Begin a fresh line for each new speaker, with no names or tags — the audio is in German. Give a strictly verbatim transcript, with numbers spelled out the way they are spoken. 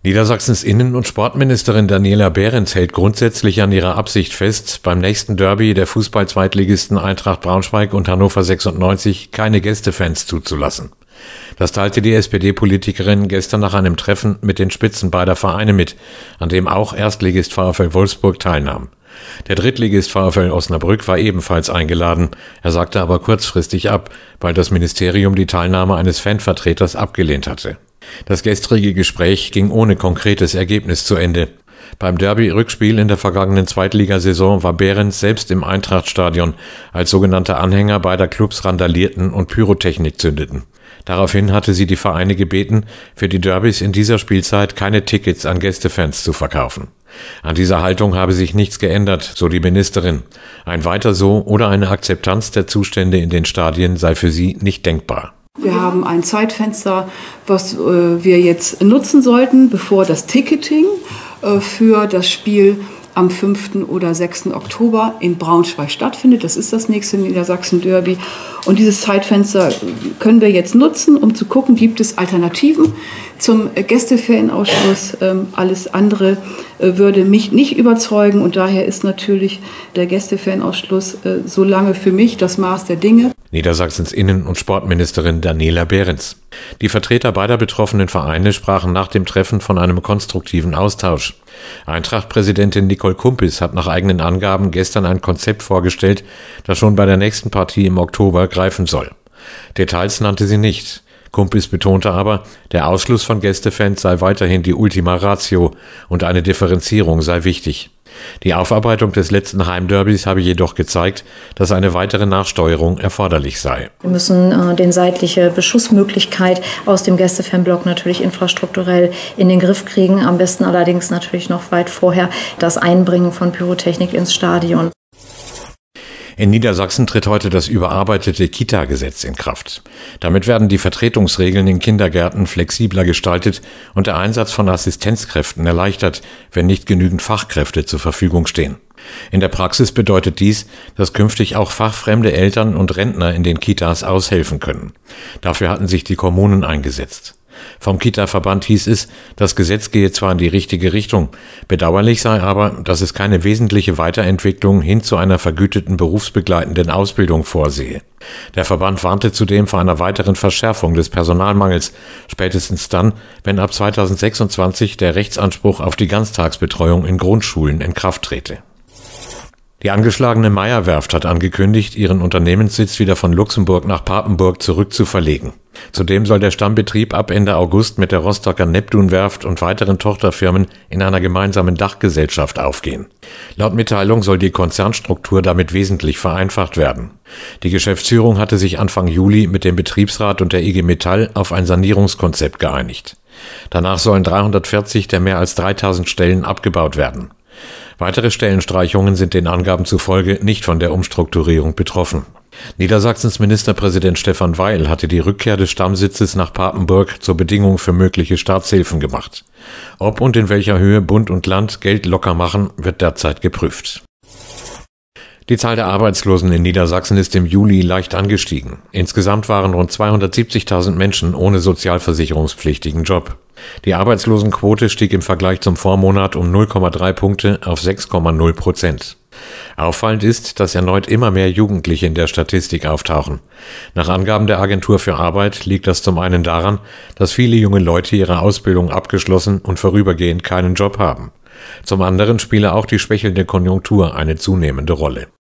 Niedersachsens Innen- und Sportministerin Daniela Behrens hält grundsätzlich an ihrer Absicht fest, beim nächsten Derby der Fußball-Zweitligisten Eintracht Braunschweig und Hannover sechsundneunzig keine Gästefans zuzulassen. Das teilte die S P D-Politikerin gestern nach einem Treffen mit den Spitzen beider Vereine mit, an dem auch Erstligist VfL Wolfsburg teilnahm. Der Drittligist VfL Osnabrück war ebenfalls eingeladen, er sagte aber kurzfristig ab, weil das Ministerium die Teilnahme eines Fanvertreters abgelehnt hatte. Das gestrige Gespräch ging ohne konkretes Ergebnis zu Ende. Beim Derby-Rückspiel in der vergangenen Zweitligasaison war Behrens selbst im Eintrachtstadion, als sogenannte Anhänger beider Clubs randalierten und Pyrotechnik zündeten. Daraufhin hatte sie die Vereine gebeten, für die Derbys in dieser Spielzeit keine Tickets an Gästefans zu verkaufen. An dieser Haltung habe sich nichts geändert, so die Ministerin. Ein Weiter so oder eine Akzeptanz der Zustände in den Stadien sei für sie nicht denkbar.
Wir haben ein Zeitfenster, was äh, wir jetzt nutzen sollten, bevor das Ticketing äh, für das Spiel am fünften oder sechsten Oktober in Braunschweig stattfindet. Das ist das nächste Niedersachsen-Derby. Und dieses Zeitfenster können wir jetzt nutzen, um zu gucken, gibt es Alternativen zum Gästefanausschluss. Ähm, alles andere äh, würde mich nicht überzeugen. Und daher ist natürlich der Gästefanausschluss äh, so lange für mich das Maß der Dinge.
Niedersachsens Innen- und Sportministerin Daniela Behrens. Die Vertreter beider betroffenen Vereine sprachen nach dem Treffen von einem konstruktiven Austausch. Eintracht-Präsidentin Nicole Kumpis hat nach eigenen Angaben gestern ein Konzept vorgestellt, das schon bei der nächsten Partie im Oktober greifen soll. Details nannte sie nicht. Kumpis betonte aber, der Ausschluss von Gästefans sei weiterhin die Ultima Ratio und eine Differenzierung sei wichtig. Die Aufarbeitung des letzten Heimderbys habe jedoch gezeigt, dass eine weitere Nachsteuerung erforderlich sei.
Wir müssen äh, den seitliche Beschussmöglichkeit aus dem Gästefanblock natürlich infrastrukturell in den Griff kriegen. Am besten allerdings natürlich noch weit vorher das Einbringen von Pyrotechnik ins Stadion.
In Niedersachsen tritt heute das überarbeitete Kita-Gesetz in Kraft. Damit werden die Vertretungsregeln in Kindergärten flexibler gestaltet und der Einsatz von Assistenzkräften erleichtert, wenn nicht genügend Fachkräfte zur Verfügung stehen. In der Praxis bedeutet dies, dass künftig auch fachfremde Eltern und Rentner in den Kitas aushelfen können. Dafür hatten sich die Kommunen eingesetzt. Vom Kita-Verband hieß es, das Gesetz gehe zwar in die richtige Richtung, bedauerlich sei aber, dass es keine wesentliche Weiterentwicklung hin zu einer vergüteten berufsbegleitenden Ausbildung vorsehe. Der Verband warnte zudem vor einer weiteren Verschärfung des Personalmangels, spätestens dann, wenn ab zweitausendsechsundzwanzig der Rechtsanspruch auf die Ganztagsbetreuung in Grundschulen in Kraft trete. Die angeschlagene Meyer-Werft hat angekündigt, ihren Unternehmenssitz wieder von Luxemburg nach Papenburg zurückzuverlegen. Zudem soll der Stammbetrieb ab Ende August mit der Rostocker Neptun-Werft und weiteren Tochterfirmen in einer gemeinsamen Dachgesellschaft aufgehen. Laut Mitteilung soll die Konzernstruktur damit wesentlich vereinfacht werden. Die Geschäftsführung hatte sich Anfang Juli mit dem Betriebsrat und der I G Metall auf ein Sanierungskonzept geeinigt. Danach sollen dreihundertvierzig der mehr als dreitausend Stellen abgebaut werden. Weitere Stellenstreichungen sind den Angaben zufolge nicht von der Umstrukturierung betroffen. Niedersachsens Ministerpräsident Stefan Weil hatte die Rückkehr des Stammsitzes nach Papenburg zur Bedingung für mögliche Staatshilfen gemacht. Ob und in welcher Höhe Bund und Land Geld locker machen, wird derzeit geprüft. Die Zahl der Arbeitslosen in Niedersachsen ist im Juli leicht angestiegen. Insgesamt waren rund zweihundertsiebzigtausend Menschen ohne sozialversicherungspflichtigen Job. Die Arbeitslosenquote stieg im Vergleich zum Vormonat um null Komma drei Punkte auf sechs Komma null Prozent. Auffallend ist, dass erneut immer mehr Jugendliche in der Statistik auftauchen. Nach Angaben der Agentur für Arbeit liegt das zum einen daran, dass viele junge Leute ihre Ausbildung abgeschlossen und vorübergehend keinen Job haben. Zum anderen spiele auch die schwächelnde Konjunktur eine zunehmende Rolle.